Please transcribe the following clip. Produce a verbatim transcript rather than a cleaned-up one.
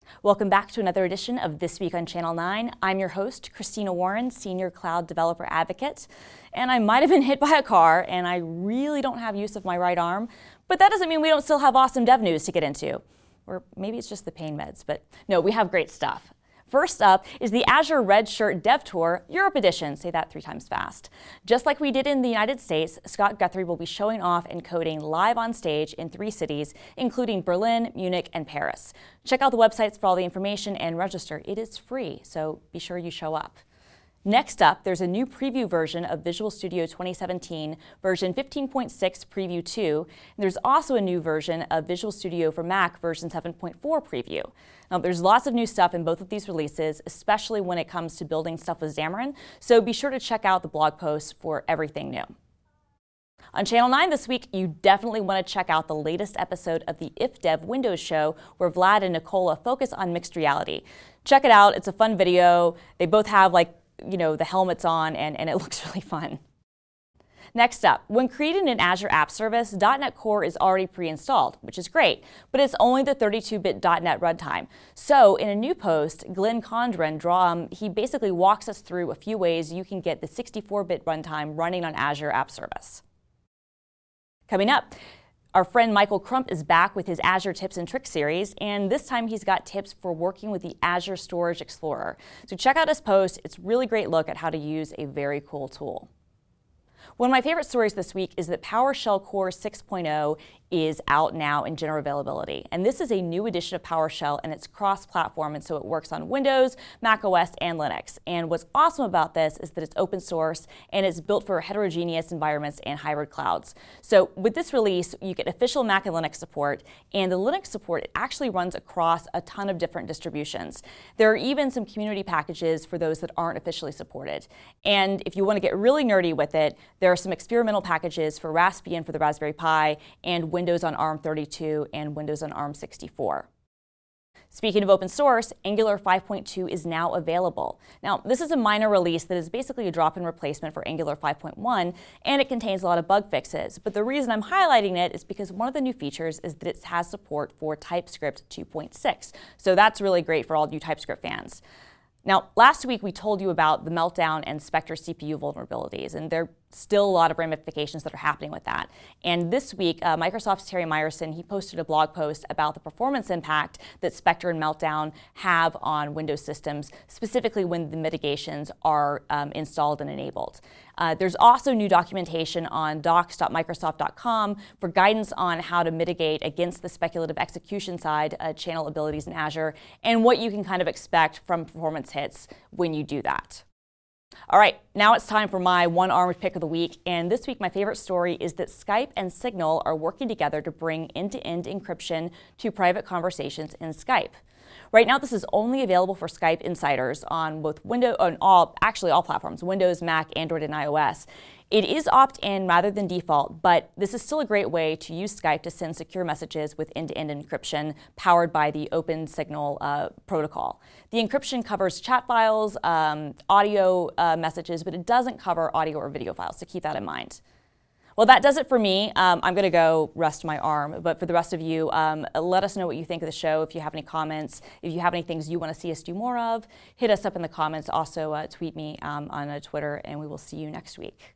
Welcome back to another edition of This Week on Channel nine. I'm your host, Christina Warren, Senior Cloud Developer Advocate. And I might have been hit by a car, and I really don't have use of my right arm, but that doesn't mean we don't still have awesome dev news to get into. Or maybe it's just the pain meds, but no, we have great stuff. First up is the Azure Red Shirt Dev Tour Europe Edition. Say that three times fast. Just like we did in the United States, Scott Guthrie will be showing off and coding live on stage in three cities, including Berlin, Munich, and Paris. Check out the websites for all the information and register. It is free, so be sure you show up. Next up, there's a new preview version of Visual Studio twenty seventeen, version fifteen point six Preview two. And there's also a new version of Visual Studio for Mac, version seven point four Preview. Now, there's lots of new stuff in both of these releases, especially when it comes to building stuff with Xamarin, so be sure to check out the blog posts for everything new. On Channel nine this week, you definitely want to check out the latest episode of the IfDev Windows show, where Vlad and Nicola focus on mixed reality. Check it out. It's a fun video. They both have, like, you know, the helmets on, and, and it looks really fun. Next up, when creating an Azure App Service, dot net Core is already pre-installed, which is great, but it's only the thirty-two bit dot net runtime. So in a new post, Glenn Condren, draw, um, he basically walks us through a few ways you can get the sixty-four bit runtime running on Azure App Service. Coming up, our friend Michael Crump is back with his Azure Tips and Tricks series, and this time he's got tips for working with the Azure Storage Explorer. So check out his post. It's a really great look at how to use a very cool tool. One of my favorite stories this week is that PowerShell Core six point oh is out now in general availability. And this is a new edition of PowerShell, and it's cross-platform, and so it works on Windows, macOS, and Linux. And what's awesome about this is that it's open source, and it's built for heterogeneous environments and hybrid clouds. So with this release, you get official Mac and Linux support, and the Linux support it actually runs across a ton of different distributions. There are even some community packages for those that aren't officially supported. And if you want to get really nerdy with it, there are some experimental packages for Raspbian for the Raspberry Pi, and Windows on ARM thirty-two and Windows on ARM sixty-four. Speaking of open source, Angular five point two is now available. Now, this is a minor release that is basically a drop-in replacement for Angular five point one, and it contains a lot of bug fixes. But the reason I'm highlighting it is because one of the new features is that it has support for TypeScript two point six. So that's really great for all you TypeScript fans. Now, last week we told you about the Meltdown and Spectre C P U vulnerabilities, and there are still a lot of ramifications that are happening with that. And this week, uh, Microsoft's Terry Myerson, he posted a blog post about the performance impact that Spectre and Meltdown have on Windows systems, specifically when the mitigations are um, installed and enabled. Uh, there's also new documentation on docs dot microsoft dot com for guidance on how to mitigate against the speculative execution side uh, channel abilities in Azure, and what you can kind of expect from performance hits when you do that. All right, now it's time for my one-armed pick of the week, and this week my favorite story is that Skype and Signal are working together to bring end-to-end encryption to private conversations in Skype. Right now, this is only available for Skype insiders on both Windows, on all, actually all platforms, Windows, Mac, Android, and iOS. It is opt-in rather than default, but this is still a great way to use Skype to send secure messages with end-to-end encryption powered by the Open Signal uh, protocol. The encryption covers chat files, um, audio uh, messages, but it doesn't cover audio or video files, so keep that in mind. Well, that does it for me. Um, I'm going to go rest my arm, but for the rest of you, um, let us know what you think of the show. If you have any comments, if you have any things you want to see us do more of, hit us up in the comments. Also, uh, tweet me um, on uh, Twitter, and we will see you next week.